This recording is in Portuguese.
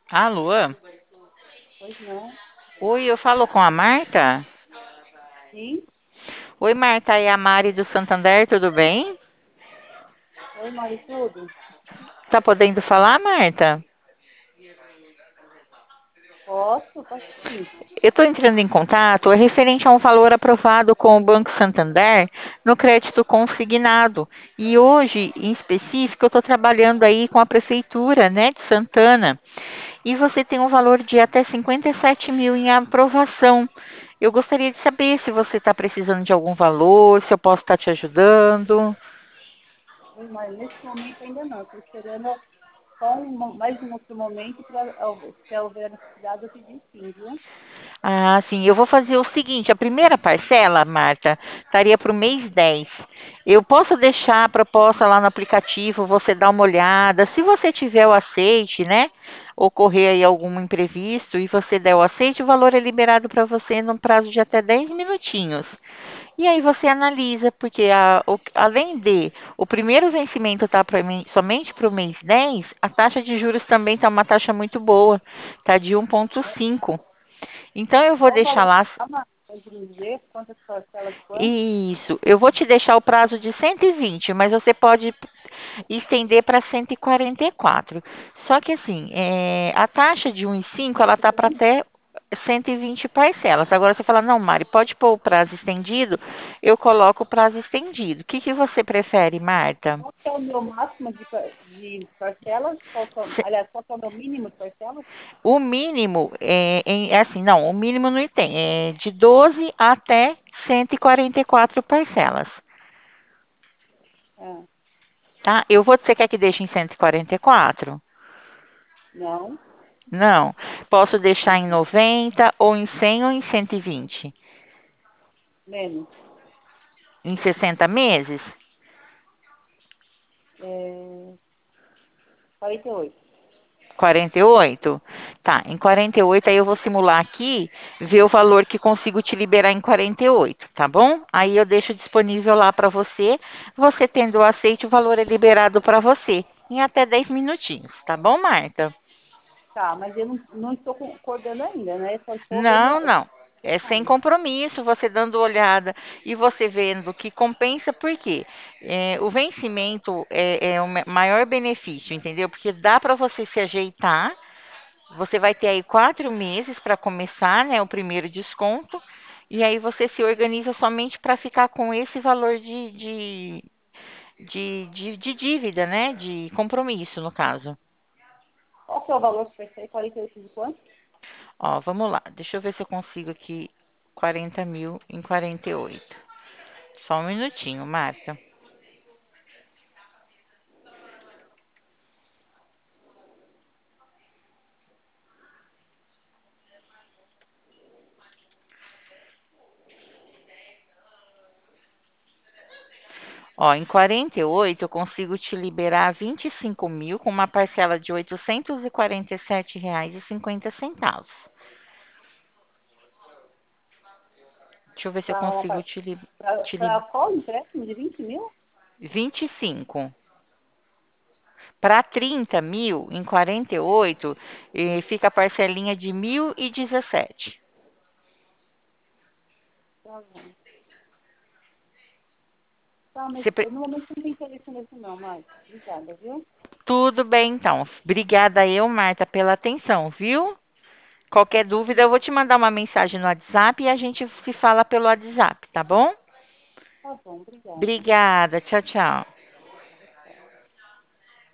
Alô? Pois não. Oi, eu falo com a Marta? Sim. Oi, Marta, é a Mari do Santander, tudo bem? Oi, Mari, tudo? Tá podendo falar, Marta? Posso sim. Eu estou entrando em contato, é referente a um valor aprovado com o Banco Santander no crédito consignado. E hoje, em específico, eu estou trabalhando aí com a Prefeitura, né, de Santana. E você tem um valor de até 57 mil em aprovação. Eu gostaria de saber se você está precisando de algum valor, se eu posso estar te ajudando. Oi, Mari, nesse momento ainda não. Estou esperando só mais um outro momento para, se houver a necessidade, eu pedir sim, viu? Ah, sim. Eu vou fazer o seguinte: a primeira parcela, Marta, estaria para o mês 10. Eu posso deixar a proposta lá no aplicativo, você dá uma olhada. Se você tiver o aceite, né? Ocorrer aí algum imprevisto e você der o aceite, o valor é liberado para você no prazo de até 10 minutinhos. E aí você analisa, porque além de o primeiro vencimento estar somente para o mês 10, a taxa de juros também está uma taxa muito boa, está de 1,5. Então eu vou Qual o deixar valor? lá. Ah, Mari, pode me dizer quantas parcelas de quanto? Isso, eu vou te deixar o prazo de 120, mas você pode estender para 144. Só que assim, a taxa de 1,5 ela tá para até 120 parcelas. Agora você fala, não, Mari, pode pôr o prazo estendido? Eu coloco o prazo estendido. O que que você prefere, Marta? Qual que é o meu máximo de parcelas? Aliás, qual que é o meu mínimo de parcelas? O mínimo é assim, não, o mínimo não tem, é de 12 até 144 parcelas. Ah, Tá? Você quer que deixe em 144? não, Não. Posso deixar em não, 90, ou em 100, ou em 120? menos. Em 60 meses? É, 48. 48? Tá, em 48 aí eu vou simular aqui, ver o valor que consigo te liberar em 48, tá bom? Aí eu deixo disponível lá para você. Você tendo o aceite, o valor é liberado para você em até 10 minutinhos, tá bom, Marta? Tá, mas eu não estou concordando ainda, né? Só estou vendo Não, não. É sem online. compromisso, você dando olhada e você vendo que compensa, por quê? O vencimento é o maior benefício, entendeu? Porque dá para você se ajeitar, você vai ter aí 4 meses para começar, né, o primeiro desconto, e aí você se organiza somente para ficar com esse valor de dívida, né, de compromisso, no caso. Qual que é o valor que vai sair? 48 de quanto? Ó, vamos lá, deixa eu ver se eu consigo aqui 40 mil em 48. Só um minutinho, Marta. Ó, em 48 eu consigo te liberar 25 mil com uma parcela de R$ 847,50. Deixa eu ver se eu consigo Para qual empréstimo de 20 mil? 25. Para 30 mil, em 48, fica a parcelinha de 1.017. Tá bom. Tá, mas Você pre- eu no momento não tenho interesse nisso não, mas obrigada, viu? Tudo bem, então. Obrigada eu, Marta, pela atenção, viu? Qualquer dúvida, eu vou te mandar uma mensagem no WhatsApp e a gente se fala pelo WhatsApp, tá bom? Tá bom, obrigada. Obrigada. Tchau, tchau.